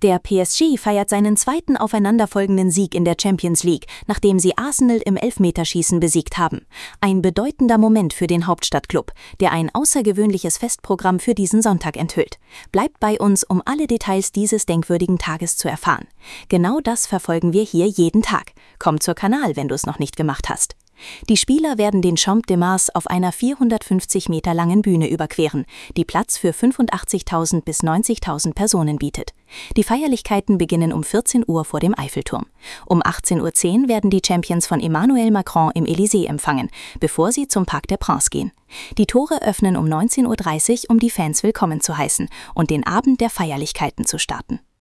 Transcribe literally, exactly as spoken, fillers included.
Der P S G feiert seinen zweiten aufeinanderfolgenden Sieg in der Champions League, nachdem sie Arsenal im Elfmeterschießen besiegt haben. Ein bedeutender Moment für den Hauptstadtklub, der ein außergewöhnliches Festprogramm für diesen Sonntag enthüllt. Bleibt bei uns, um alle Details dieses denkwürdigen Tages zu erfahren. Genau das verfolgen wir hier jeden Tag. Komm zur Kanal, wenn du es noch nicht gemacht hast. Die Spieler werden den Champ de Mars auf einer vierhundertfünfzig Meter langen Bühne überqueren, die Platz für fünfundachtzigtausend bis neunzigtausend Personen bietet. Die Feierlichkeiten beginnen um vierzehn Uhr vor dem Eiffelturm. Um achtzehn Uhr zehn werden die Champions von Emmanuel Macron im Élysée empfangen, bevor sie zum Parc des Princes gehen. Die Tore öffnen um neunzehn Uhr dreißig, um die Fans willkommen zu heißen und den Abend der Feierlichkeiten zu starten.